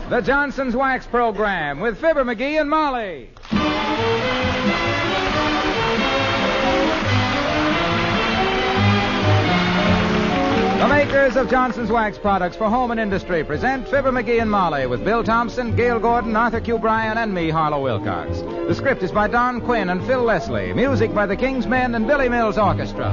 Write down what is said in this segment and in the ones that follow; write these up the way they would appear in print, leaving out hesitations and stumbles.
The Johnson's Wax Program with Fibber McGee and Molly. The makers of Johnson's Wax products for home and industry present Fibber McGee and Molly with Bill Thompson, Gail Gordon, Arthur Q. Bryan, and me, Harlow Wilcox. The script is by Don Quinn and Phil Leslie. Music by the King's Men and Billy Mills Orchestra.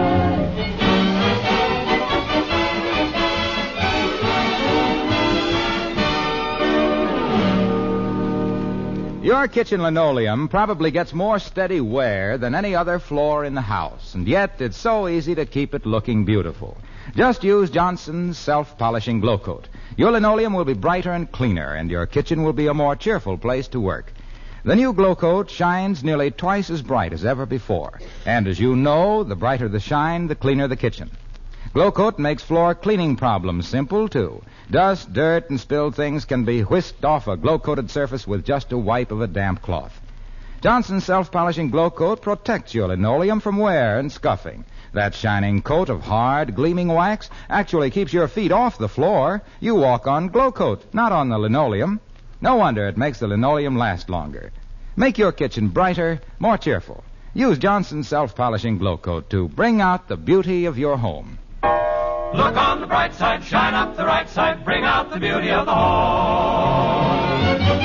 Your kitchen linoleum probably gets more steady wear than any other floor in the house, and yet it's so easy to keep it looking beautiful. Just use Johnson's self-polishing Glow Coat. Your linoleum will be brighter and cleaner, and your kitchen will be a more cheerful place to work. The new Glow Coat shines nearly twice as bright as ever before, and as you know, the brighter the shine, the cleaner the kitchen. Glow Coat makes floor cleaning problems simple, too. Dust, dirt, and spilled things can be whisked off a glow-coated surface with just a wipe of a damp cloth. Johnson's self-polishing Glow Coat protects your linoleum from wear and scuffing. That shining coat of hard, gleaming wax actually keeps your feet off the floor. You walk on Glow Coat, not on the linoleum. No wonder it makes the linoleum last longer. Make your kitchen brighter, more cheerful. Use Johnson's self-polishing Glow Coat to bring out the beauty of your home. Look on the bright side, shine up the right side, bring out the beauty of the home.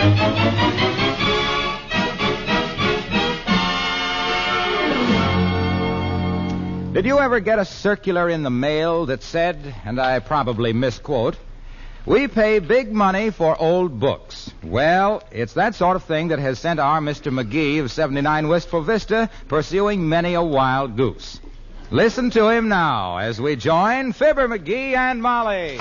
Did you ever get a circular in the mail that said, and I probably misquote, "We pay big money for old books"? Well, it's that sort of thing that has sent our Mr. McGee of 79 Wistful Vista pursuing many a wild goose. Listen to him now as we join Fibber McGee and Molly.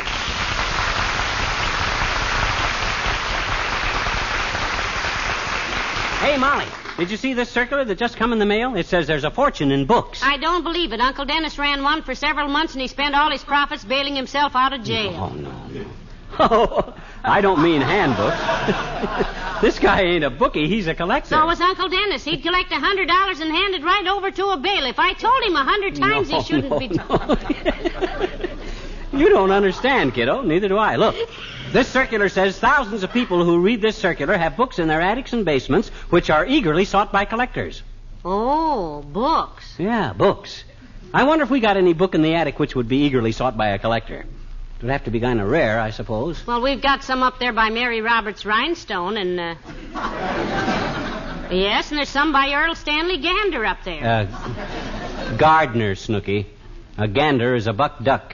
Hey, Molly, did you see this circular that just come in the mail? It says there's a fortune in books. I don't believe it. Uncle Dennis ran one for several months, and he spent all his profits bailing himself out of jail. Oh, no. Oh, I don't mean handbooks. This guy ain't a bookie. He's a collector. So was Uncle Dennis. He'd collect $100 and hand it right over to a bailiff. I told him 100 times he shouldn't be... You don't understand, kiddo. Neither do I. Look, this circular says thousands of people who read this circular have books in their attics and basements which are eagerly sought by collectors. Oh, books. Yeah, books. I wonder if we got any book in the attic which would be eagerly sought by a collector. It would have to be kind of rare, I suppose. Well, we've got some up there by Mary Roberts Rhinestone, and, yes, and there's some by Earl Stanley Gander up there. Gardner, Snooky. A gander is a buck duck.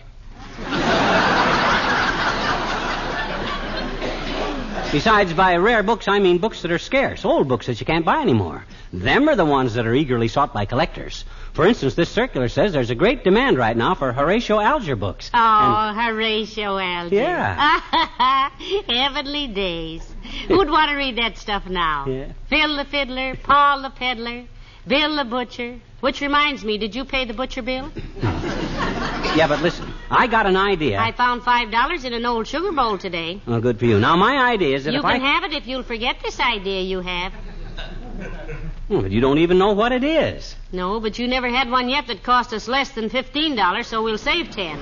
Besides, by rare books, I mean books that are scarce, old books that you can't buy anymore. Them are the ones that are eagerly sought by collectors. For instance, this circular says there's a great demand right now for Horatio Alger books. Oh, Horatio Alger. Yeah. Heavenly days. Who'd want to read that stuff now? Yeah. Phil the Fiddler, Paul the Peddler, Bill the Butcher. Which reminds me, did you pay the butcher bill? Yeah, but listen, I got an idea. I found $5 in an old sugar bowl today. Oh, good for you. Now, my idea is that you can have it if you'll forget this idea you have. But you don't even know what it is. No, but you never had one yet that cost us less than $15, so we'll save 10.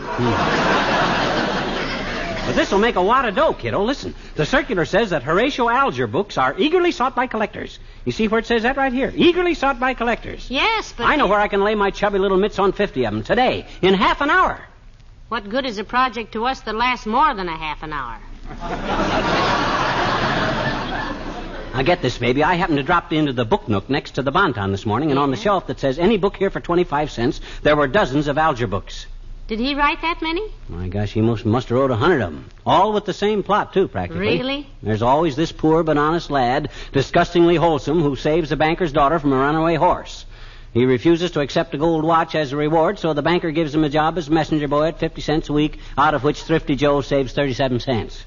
But this will make a wad of dough, kiddo. Listen, the circular says that Horatio Alger books are eagerly sought by collectors. You see where it says that right here? Eagerly sought by collectors. Yes, but... I know where I can lay my chubby little mitts on 50 of them today, in half an hour. What good is a project to us that lasts more than a half an hour? Now get this, baby. I happened to drop into the book nook next to the Bonton this morning, and on the shelf that says any book here for 25 cents, there were dozens of Alger books. Did he write that many? My gosh, he must have wrote 100 of them. All with the same plot, too, practically. Really? There's always this poor but honest lad, disgustingly wholesome, who saves a banker's daughter from a runaway horse. He refuses to accept a gold watch as a reward, so the banker gives him a job as messenger boy at 50 cents a week, out of which Thrifty Joe saves 37 cents.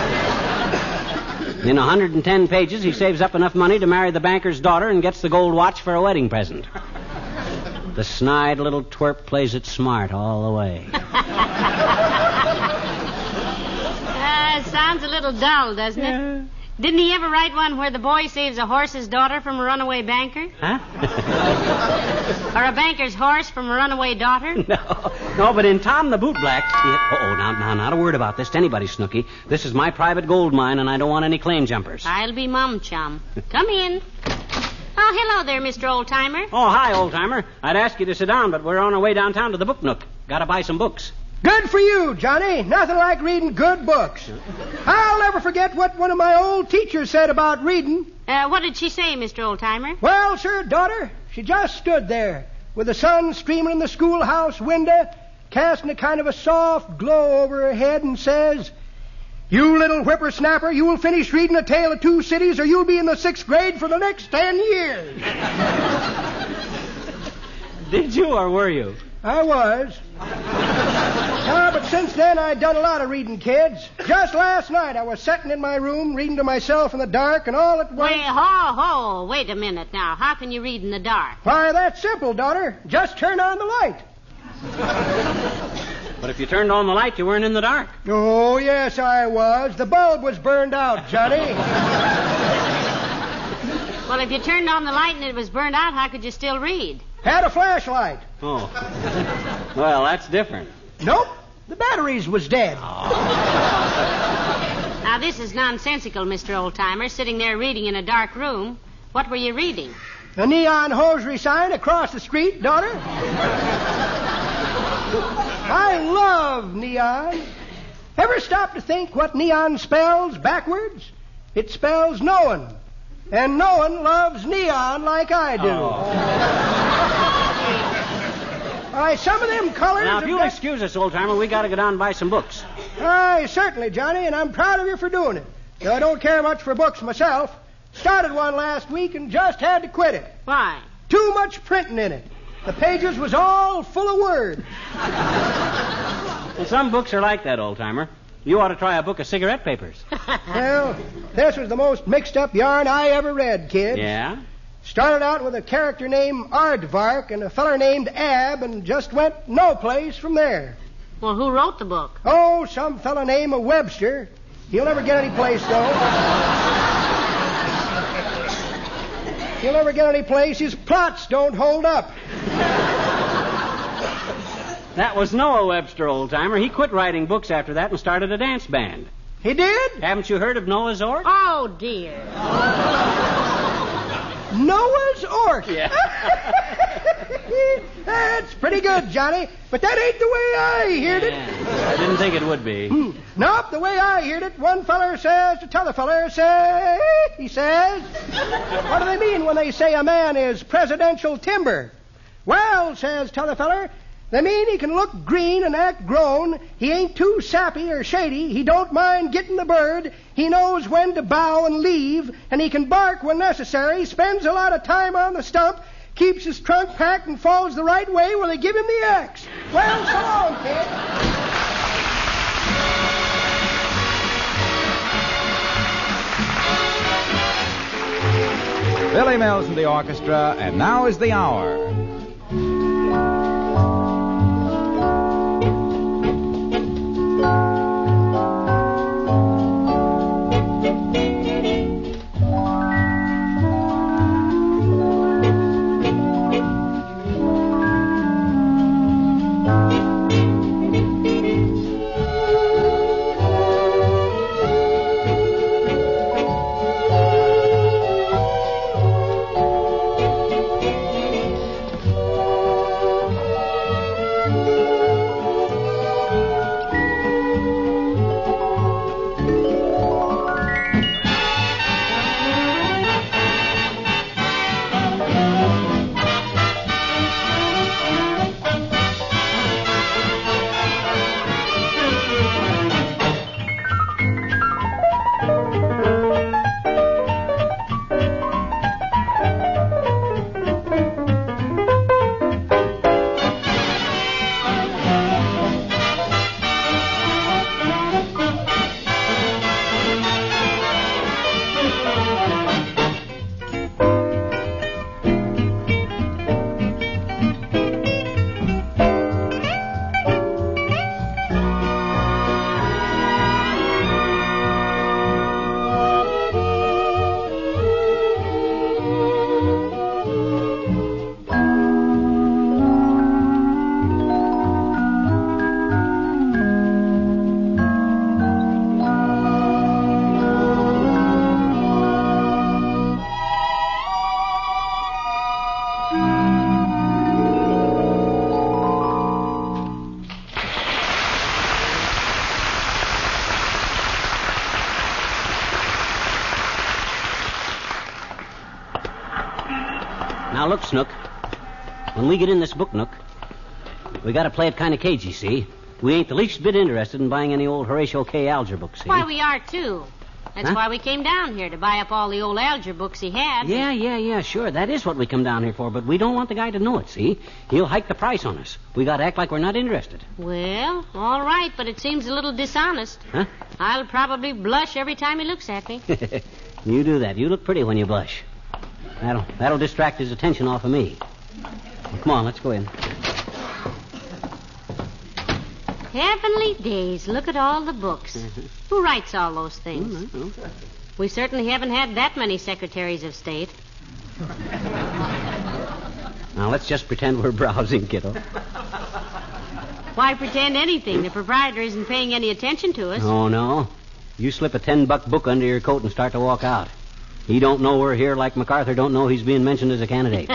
In 110 pages, he saves up enough money to marry the banker's daughter and gets the gold watch for a wedding present. The snide little twerp plays it smart all the way. Sounds a little dull, doesn't it? Didn't he ever write one where the boy saves a horse's daughter from a runaway banker? Huh? Or a banker's horse from a runaway daughter? No, but in Tom the Bootblack... now, not a word about this to anybody, Snooky. This is my private gold mine, and I don't want any claim jumpers. I'll be Mum Chum. Come in. Oh, hello there, Mr. Old-Timer. Oh, hi, old-timer. I'd ask you to sit down, but we're on our way downtown to the Book Nook. Gotta buy some books. Good for you, Johnny. Nothing like reading good books. I'll never forget what one of my old teachers said about reading. What did she say, Mr. Old-Timer? Well, sir, daughter, she just stood there with the sun streaming in the schoolhouse window, casting a kind of a soft glow over her head, and says, "You little whippersnapper, you will finish reading A Tale of Two Cities, or you'll be in the 6th grade for the next 10 years. Did you, or were you? I was. But since then, I'd done a lot of reading, kids. Just last night, I was sitting in my room, reading to myself in the dark, and all at once... Wait a minute now. How can you read in the dark? Why, that's simple, daughter. Just turn on the light. But if you turned on the light, you weren't in the dark. Oh, yes, I was. The bulb was burned out, Johnny. Well, if you turned on the light and it was burned out, how could you still read? Had a flashlight. Oh. Well, that's different. Nope. The batteries was dead. Now, this is nonsensical, Mr. Old-Timer, sitting there reading in a dark room. What were you reading? A neon hosiery sign across the street, daughter. I love neon. Ever stop to think what neon spells backwards? It spells no one. And no one loves neon like I do. Why, some of them colors... Now, if you'll excuse us, old-timer, we got to go down and buy some books. Aye, certainly, Johnny, and I'm proud of you for doing it. Though I don't care much for books myself. Started one last week and just had to quit it. Why? Too much printing in it. The pages was all full of words. Well, some books are like that, old-timer. You ought to try a book of cigarette papers. Well, this was the most mixed-up yarn I ever read, kid. Yeah? Started out with a character named Aardvark and a feller named Ab, and just went no place from there. Well, who wrote the book? Oh, some fella named Webster. He'll never get any place, though. He'll never get any place. His plots don't hold up. That was Noah Webster, old-timer. He quit writing books after that and started a dance band. He did? Haven't you heard of Noah's Ark? Oh, dear. Noah's Ark? Yeah. That's pretty good, Johnny. But that ain't the way I heard it. I didn't think it would be. Nope, the way I heard it, one feller says to t'other feller, he says, what do they mean when they say a man is presidential timber? Well, says t'other feller, they mean he can look green and act grown. He ain't too sappy or shady. He don't mind getting the bird. He knows when to bow and leave. And he can bark when necessary. Spends a lot of time on the stump. Keeps his trunk packed and falls the right way where they give him the axe. Well, so long, kid. Billy Mills and the orchestra, and now is the hour. Now, look, Snook. When we get in this book nook, we got to play it kind of cagey, see? We ain't the least bit interested in buying any old Horatio K. Alger books, see? Why, we are, too. That's why we came down here, to buy up all the old Alger books he had. Yeah, sure. That is what we come down here for, but we don't want the guy to know it, see? He'll hike the price on us. We got to act like we're not interested. Well, all right, but it seems a little dishonest. Huh? I'll probably blush every time he looks at me. You do that. You look pretty when you blush. That'll distract his attention off of me. Well, come on, let's go in. Heavenly days, look at all the books. Who writes all those things? We certainly haven't had that many secretaries of state. Now, let's just pretend we're browsing, kiddo. Why pretend anything? The proprietor isn't paying any attention to us. Oh, no. You slip a $10 book under your coat and start to walk out. He don't know we're here like MacArthur don't know he's being mentioned as a candidate.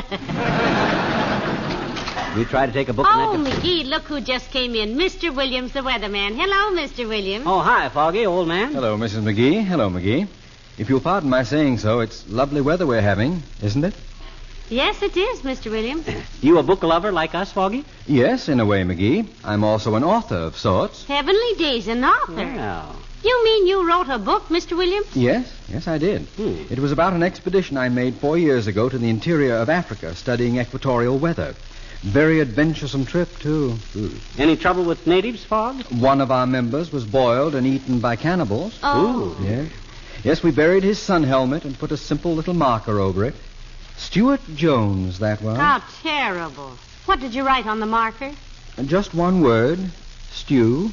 You try to take a book Oh, and McGee, look who just came in. Mr. Williams, the weatherman. Hello, Mr. Williams. Oh, hi, Foggy, old man. Hello, Mrs. McGee. Hello, McGee. If you'll pardon my saying so, it's lovely weather we're having, isn't it? Yes, it is, Mr. Williams. You a book lover like us, Foggy? Yes, in a way, McGee. I'm also an author of sorts. Heavenly days, an author. Well. You mean you wrote a book, Mr. Williams? Yes, I did. It was about an expedition I made 4 years ago to the interior of Africa, studying equatorial weather. Very adventuresome trip, too. Any trouble with natives, Fog? One of our members was boiled and eaten by cannibals. Oh. Yes, we buried his sun helmet and put a simple little marker over it. Stuart Jones, that was. How terrible. What did you write on the marker? Just one word. Stew.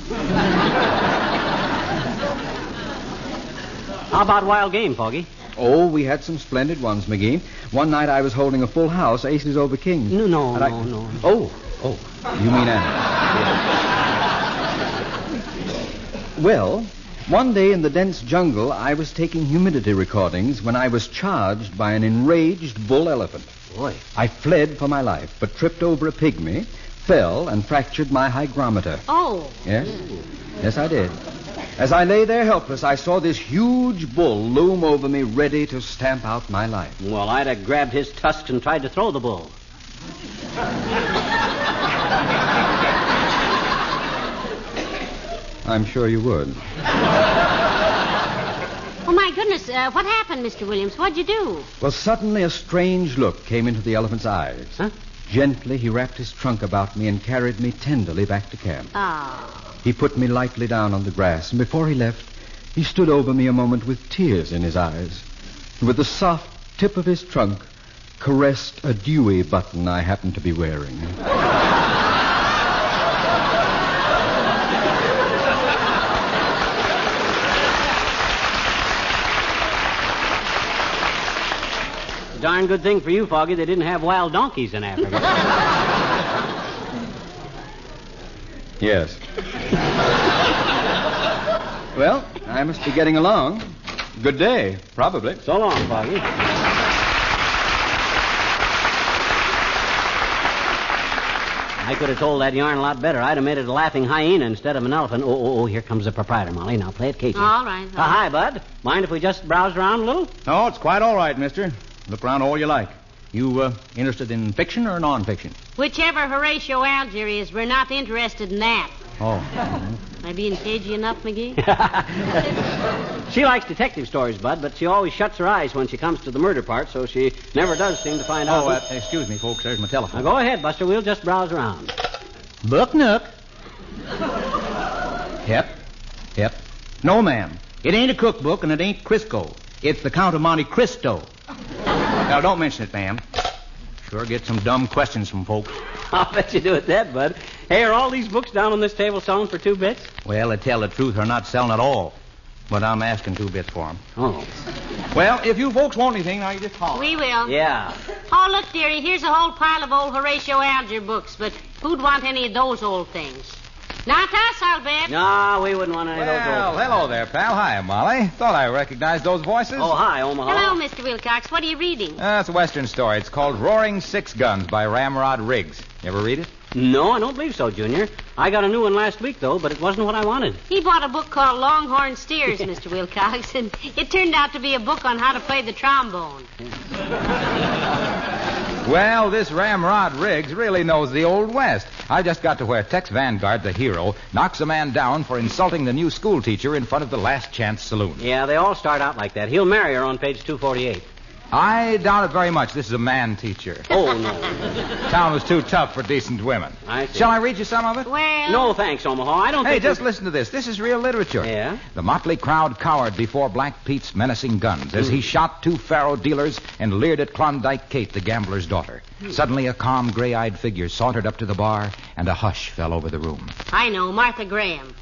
How about wild game, Foggy? Oh, we had some splendid ones, McGee. One night I was holding a full house, aces over kings. No. Oh, you mean animals. Well, one day in the dense jungle, I was taking humidity recordings when I was charged by an enraged bull elephant. Boy. I fled for my life, but tripped over a pygmy, fell, and fractured my hygrometer. Oh. Yes, I did. As I lay there helpless, I saw this huge bull loom over me, ready to stamp out my life. Well, I'd have grabbed his tusks and tried to throw the bull. I'm sure you would. Oh, my goodness. What happened, Mr. Williams? What'd you do? Well, suddenly a strange look came into the elephant's eyes. Huh? Gently, he wrapped his trunk about me and carried me tenderly back to camp. Oh. He put me lightly down on the grass, and before he left, he stood over me a moment with tears in his eyes, and with the soft tip of his trunk, caressed a Dewey button I happened to be wearing. Darn good thing for you, Foggy, they didn't have wild donkeys in Africa. Yes. Well, I must be getting along. Good day, probably. So long, Foggy. I could have told that yarn a lot better. I'd have made it a laughing hyena instead of an elephant. Oh, here comes the proprietor, Molly. Now play it cagey. All right. Hi, Bud. Mind if we just browse around a little? Oh, it's quite all right, mister. Look around all you like. You interested in fiction or non-fiction? Whichever Horatio Alger is, we're not interested in that. Oh. Am I being cagey enough, McGee? She likes detective stories, Bud, but she always shuts her eyes when she comes to the murder part, so she never does seem to find out. Oh, excuse me, folks. There's my telephone. Now, go ahead, Buster. We'll just browse around. Book Nook. Yep. No, ma'am. It ain't a cookbook, and it ain't Crisco. It's the Count of Monte Cristo. Now, don't mention it, ma'am. Sure get some dumb questions from folks. I'll bet you do at that, Bud. Hey, are all these books down on this table selling for 2 bits? Well, to tell the truth, they're not selling at all. But I'm asking 2 bits for them. Oh. Well, if you folks want anything, now you just holler. We will. Yeah. Oh, look, dearie, here's a whole pile of old Horatio Alger books, but who'd want any of those old things? Not us, I'll bet. No, we wouldn't want any of those Well, old hello there, pal. Hi, Molly. Thought I recognized those voices. Oh, hi, Omaha. Hello, Mr. Wilcox. What are you reading? It's a Western story. It's called Roaring Six Guns by Ramrod Riggs. You ever read it? No, I don't believe so, Junior. I got a new one last week, though, but it wasn't what I wanted. He bought a book called Longhorn Steers, Mr. Wilcox, and it turned out to be a book on how to play the trombone. Well, this Ramrod Riggs really knows the Old West. I just got to where Tex Vanguard, the hero, knocks a man down for insulting the new school teacher in front of the Last Chance Saloon. Yeah, they all start out like that. He'll marry her on page 248. I doubt it very much. This is a man teacher. Oh, no. Town was too tough for decent women. I see. Shall I read you some of it? Well... No, thanks, Omaha. I don't Hey, think... just listen to this. This is real literature. Yeah? The motley crowd cowered before Black Pete's menacing guns as he shot two faro dealers and leered at Klondike Kate, the gambler's daughter. Suddenly, a calm, gray-eyed figure sauntered up to the bar, and a hush fell over the room. I know, Martha Graham.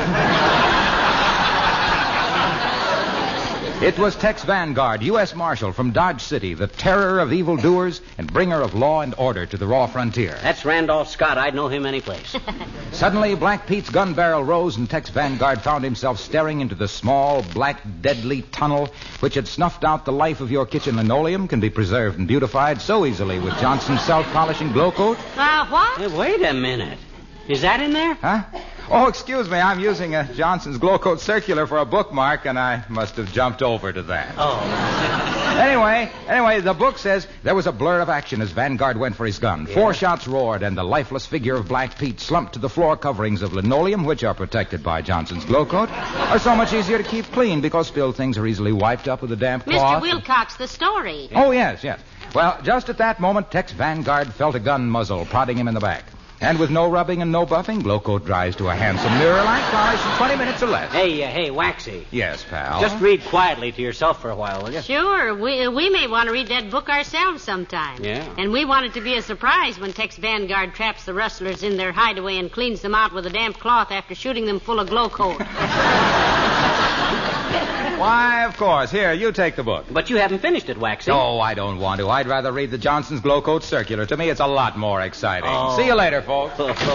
It was Tex Vanguard, U.S. Marshal from Dodge City, the terror of evildoers and bringer of law and order to the raw frontier. That's Randolph Scott. I'd know him any place. Suddenly, Black Pete's gun barrel rose, and Tex Vanguard found himself staring into the small, black, deadly tunnel which had snuffed out the life of your kitchen linoleum, can be preserved and beautified so easily with Johnson's self-polishing glow coat. What? Hey, wait a minute. Is that in there? Huh? Oh, excuse me. I'm using a Johnson's Glow Coat circular for a bookmark, and I must have jumped over to that. Oh. Anyway, the book says there was a blur of action as Vanguard went for his gun. Yeah. 4 shots roared, and the lifeless figure of Black Pete slumped to the floor coverings of linoleum, which are protected by Johnson's Glow Coat, are so much easier to keep clean because spilled things are easily wiped up with a damp cloth. Mr. Wilcox, the story. Oh, yes. Well, just at that moment, Tex Vanguard felt a gun muzzle prodding him in the back. And with no rubbing and no buffing, Glow Coat dries to a handsome mirror-like polish in 20 minutes or less. Hey, Waxy. Yes, pal. Just read quietly to yourself for a while, will you? Sure. We may want to read that book ourselves sometime. Yeah. And we want it to be a surprise when Tex Vanguard traps the rustlers in their hideaway and cleans them out with a damp cloth after shooting them full of Glow Coat. Why, of course. Here, you take the book. But you haven't finished it, Waxy. Oh, I don't want to. I'd rather read the Johnson's Glow Coat circular. To me, it's a lot more exciting. Oh. See you later, folks.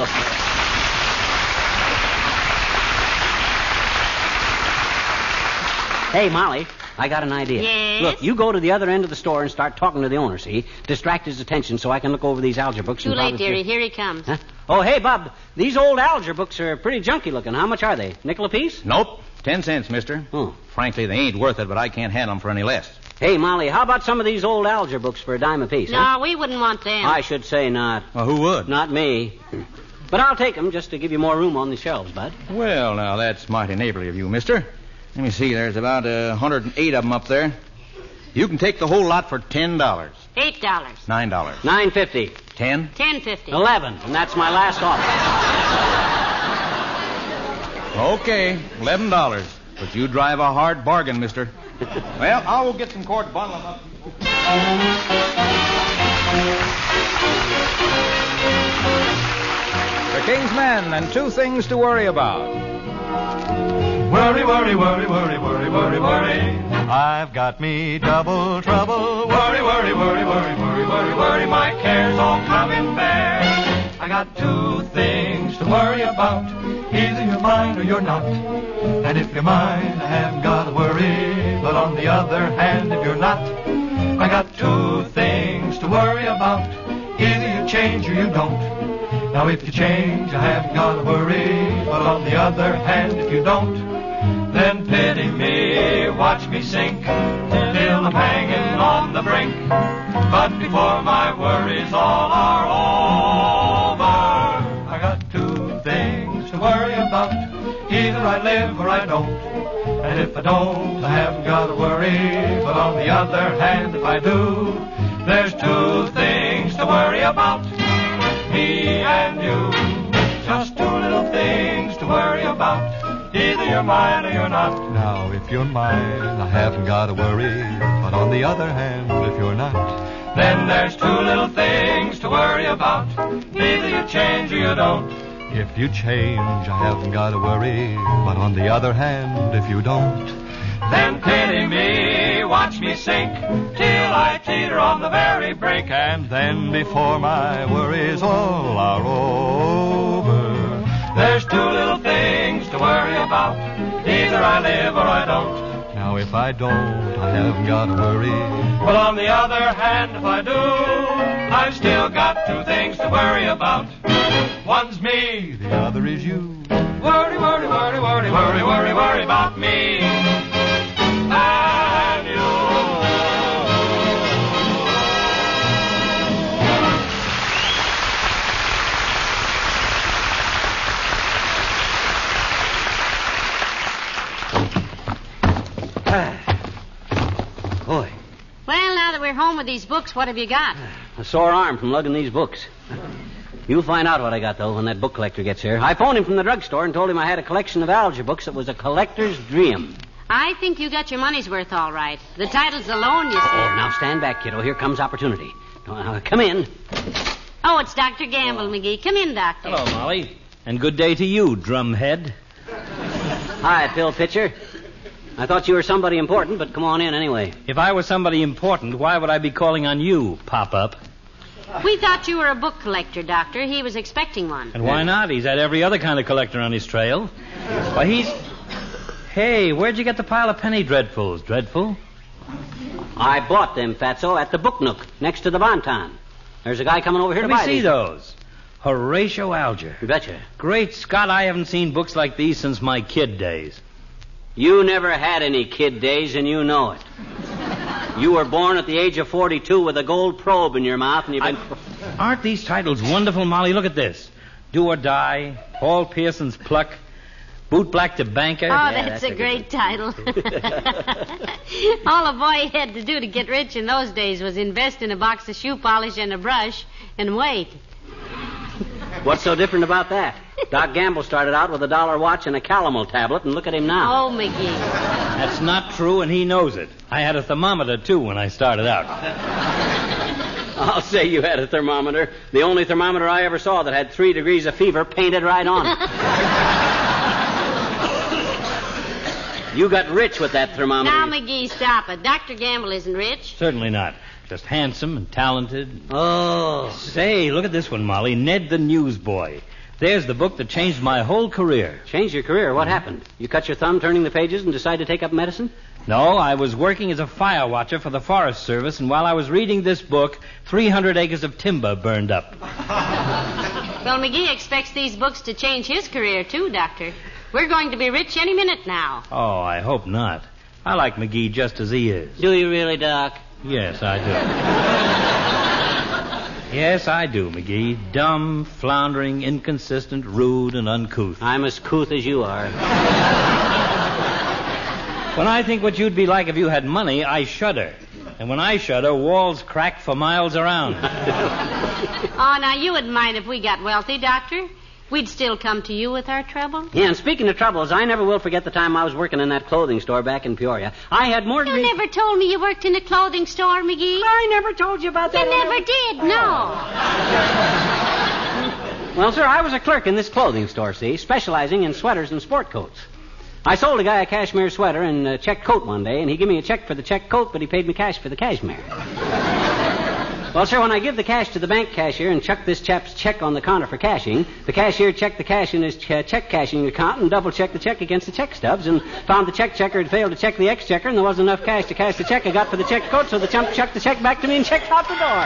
Hey, Molly, I got an idea. Yes? Look, you go to the other end of the store and start talking to the owner, see? Distract his attention so I can look over these algebra books. Too late, dearie. Here he comes. Huh? Oh, hey, Bub, these old algebra books are pretty junky looking. How much are they? Nickel apiece? Nope. 10 cents, mister. Oh. Frankly, they ain't worth it, but I can't handle them for any less. Hey, Molly, how about some of these old algebra books for a dime apiece? No, huh? we wouldn't want them. I should say not. Well, who would? Not me. But I'll take them just to give you more room on the shelves, Bud. Well, now, that's mighty neighborly of you, mister. Let me see. There's about 108 of them up there. You can take the whole lot for $10. $8. $9. $9.50. 10. $10.50. $11, and that's my last offer. Okay, $11. But you drive a hard bargain, mister. Well, I'll go get some cord to bundle them up. The King's Men and 2 things to worry about. Worry, worry, worry, worry, worry, worry, worry. I've got me double trouble. Worry, worry, worry, worry, worry, worry, worry. My cares all come in bear. I got 2 things to worry about. Either you're mine or you're not. And if you're mine, I haven't got to worry. But on the other hand, if you're not, I got 2 things to worry about. Either you change or you don't. Now if you change, I haven't got to worry. But on the other hand, if you don't, then pity me, watch me sink till I'm hanging on the brink. But before my worries all are over, I got 2 things to worry about. Either I live or I don't. And if I don't, I haven't got to worry. But on the other hand, if I do, there's 2 things to worry about. Me and you, just 2 little things to worry about. Either you're mine or you're not. Now, if you're mine, I haven't got to worry. But on the other hand, if you're not, then there's 2 little things to worry about. Either you change or you don't. If you change, I haven't got to worry. But on the other hand, if you don't, then pity me, watch me sink till I teeter on the very brink. And then before my worries all are over, there's 2 little things to worry about. Either I live or I don't. Now if I don't, I haven't got to worry. But on the other hand, if I do, I've still got two things to worry about. One's me, the other is you. Worry, worry, worry, worry, worry, worry, worry about me and you. Boy, Well, now that we're home with these books, what have you got? a sore arm from lugging these books. You'll find out what I got, though, when that book collector gets here. I phoned him from the drugstore and told him I had a collection of algebra books that was a collector's dream. I think you got your money's worth all right. The titles alone, you see. Oh, now stand back, kiddo. Here comes opportunity. Come in. Oh, it's Dr. Gamble, McGee. Come in, Doctor. Hello, Molly. And good day to you, drumhead. Hi, Pill Pitcher. I thought you were somebody important, but come on in anyway. If I were somebody important, why would I be calling on you, Pop-Up? We thought you were a book collector, Doctor. He was expecting one. And why not? He's had every other kind of collector on his trail. Why, he's... Hey, where'd you get the pile of penny dreadfuls, Dreadful? I bought them, Fatso, at the Book Nook, next to the Bonton. There's a guy coming over here Let to me buy see these. those. Horatio Alger. You betcha. Great Scott, I haven't seen books like these since my kid days. You never had any kid days, and you know it. You were born at the age of 42 with a gold probe in your mouth, and you've been... Aren't these titles wonderful, Molly? Look at this. Do or Die, Paul Pearson's Pluck, Boot Black to Banker. Oh, that's a great title. All a boy had to do to get rich in those days was invest in a box of shoe polish and a brush and wait. What's so different about that? Doc Gamble started out with a $1 watch and a calomel tablet, and look at him now. Oh, McGee. That's not true, and he knows it. I had a thermometer, too, when I started out. I'll say you had a thermometer. The only thermometer I ever saw that had 3 degrees of fever painted right on it. You got rich with that thermometer. Now, McGee, stop it. Dr. Gamble isn't rich. Certainly not. Just handsome and talented. Oh. Say, look at this one, Molly. Ned the Newsboy. There's the book that changed my whole career. Changed your career? What happened? You cut your thumb turning the pages and decided to take up medicine? No, I was working as a fire watcher for the Forest Service, and while I was reading this book, 300 acres of timber burned up. Well, McGee expects these books to change his career, too, Doctor. We're going to be rich any minute now. Oh, I hope not. I like McGee just as he is. Do you really, Doc? Yes, I do. Yes, I do, McGee. Dumb, floundering, inconsistent, rude, and uncouth. I'm as couth as you are. When I think what you'd be like if you had money, I shudder. And when I shudder, walls crack for miles around. Oh, now, you wouldn't mind if we got wealthy, Doctor. We'd still come to you with our trouble. Yeah, and speaking of troubles, I never will forget the time I was working in that clothing store back in Peoria. I had more... You never told me you worked in a clothing store, McGee. I never told you about that. You never did, no. Well, sir, I was a clerk in this clothing store, see, specializing in sweaters and sport coats. I sold a guy a cashmere sweater and a check coat one day, and he gave me a check for the check coat, but he paid me cash for the cashmere. Well, sir, when I give the cash to the bank cashier and chuck this chap's check on the counter for cashing, the cashier checked the cash in his check cashing account and double-checked the check against the check stubs and found the check checker had failed to check the exchequer and there wasn't enough cash to cash the check I got for the check coat, so the chump chucked the check back to me and checked out the door.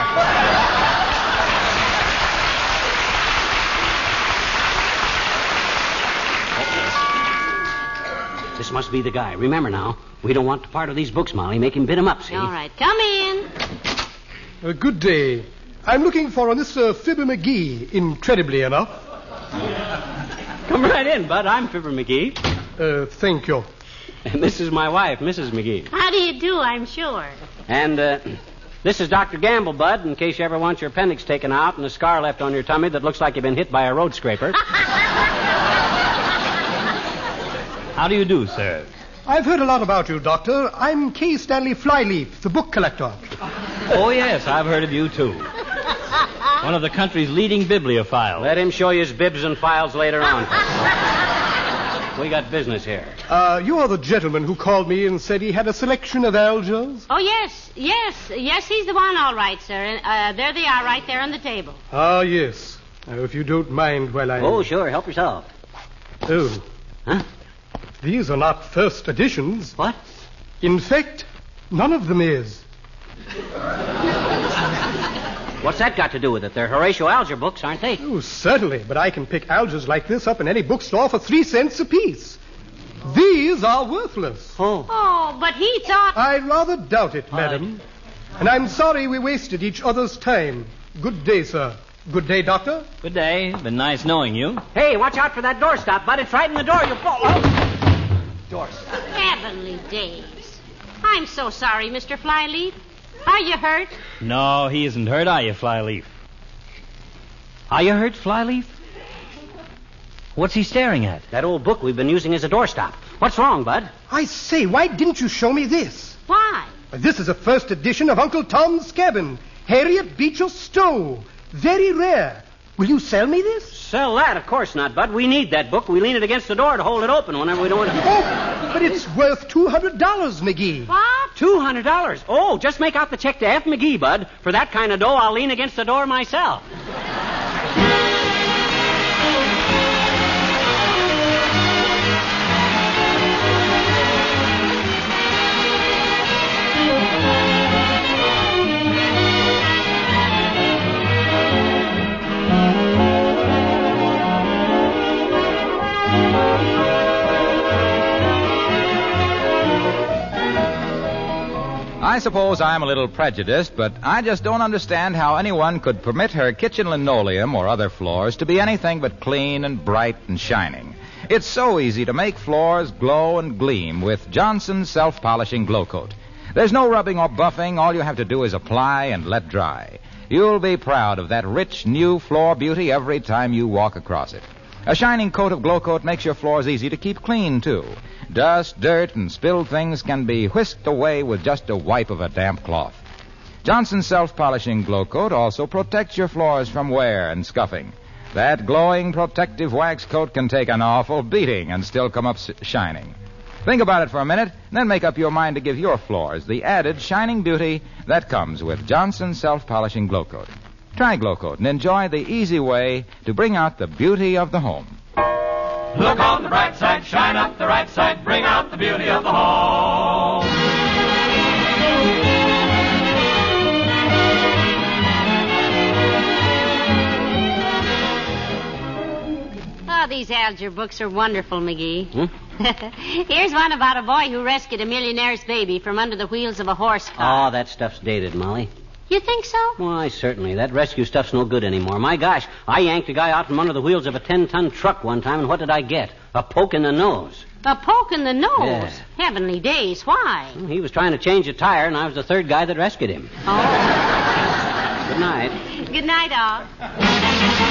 This must be the guy. Remember now, we don't want to part of these books, Molly. Make him bid 'em up, see? All right, come in. Good day. I'm looking for a Mr. Fibber McGee, incredibly enough. Come right in, Bud. I'm Fibber McGee. Thank you. And this is my wife, Mrs. McGee. How do you do, I'm sure. And this is Dr. Gamble, Bud, in case you ever want your appendix taken out and a scar left on your tummy that looks like you've been hit by a road scraper. How do you do, sir? I've heard a lot about you, Doctor. I'm K. Stanley Flyleaf, the book collector. Oh, yes, I've heard of you, too. One of the country's leading bibliophiles. Let him show you his bibs and files later on. We got business here. You are the gentleman who called me and said he had a selection of Algers? Oh, yes, he's the one, all right, sir. There they are, right there on the table. Ah, yes. Now, if you don't mind while I... Oh, sure, help yourself. Oh. Huh? These are not first editions. What? In fact, none of them is. What's that got to do with it? They're Horatio Alger books, aren't they? Oh, certainly, but I can pick Algers like this up in any bookstore for 3 cents apiece. These are worthless. Oh, but he thought... I rather doubt it, madam. And I'm sorry we wasted each other's time. Good day, sir. Good day, Doctor. Good day. Been nice knowing you. Hey, watch out for that doorstop, Bud. It's right in the door. You'll fall. Oh. Doorstop. Heavenly days. I'm so sorry, Mr. Flyleaf. Are you hurt? No, he isn't hurt, are you, Flyleaf? Are you hurt, Flyleaf? What's he staring at? That old book we've been using as a doorstop. What's wrong, Bud? I say, why didn't you show me this? Why? This is a first edition of Uncle Tom's Cabin. Harriet Beecher Stowe. Very rare. Will you sell me this? Sell that? Of course not, Bud. We need that book. We lean it against the door to hold it open whenever we don't want to... Oh, but it's worth $200, McGee. What? $200? Oh, just make out the check to F. McGee, Bud. For that kind of dough, I'll lean against the door myself. I suppose I'm a little prejudiced, but I just don't understand how anyone could permit her kitchen linoleum or other floors to be anything but clean and bright and shining. It's so easy to make floors glow and gleam with Johnson's self-polishing glow coat. There's no rubbing or buffing. All you have to do is apply and let dry. You'll be proud of that rich, new floor beauty every time you walk across it. A shining coat of glow coat makes your floors easy to keep clean, too. Dust, dirt, and spilled things can be whisked away with just a wipe of a damp cloth. Johnson's self-polishing glow coat also protects your floors from wear and scuffing. That glowing protective wax coat can take an awful beating and still come up shining. Think about it for a minute, and then make up your mind to give your floors the added shining beauty that comes with Johnson's self-polishing glow coat. Try glow coat and enjoy the easy way to bring out the beauty of the home. Look on the bright side, shine up the right side, bring out the beauty of the home. Oh, these Alger books are wonderful, McGee. Here's one about a boy who rescued a millionaire's baby from under the wheels of a horse car. Oh, that stuff's dated, Molly. You think so? Why, certainly. That rescue stuff's no good anymore. My gosh, I yanked a guy out from under the wheels of a 10-ton truck one time, and what did I get? A poke in the nose. A poke in the nose? Yeah. Heavenly days, why? Well, he was trying to change a tire, and I was the third guy that rescued him. Oh. Good night. Good night, all.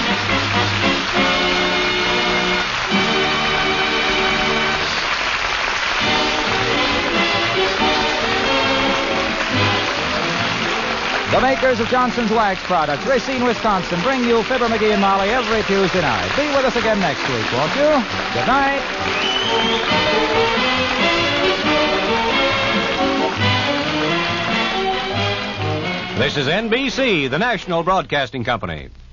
The makers of Johnson's Wax Products, Racine, Wisconsin, bring you Fibber, McGee, and Molly every Tuesday night. Be with us again next week, won't you? Good night. This is NBC, the national broadcasting company.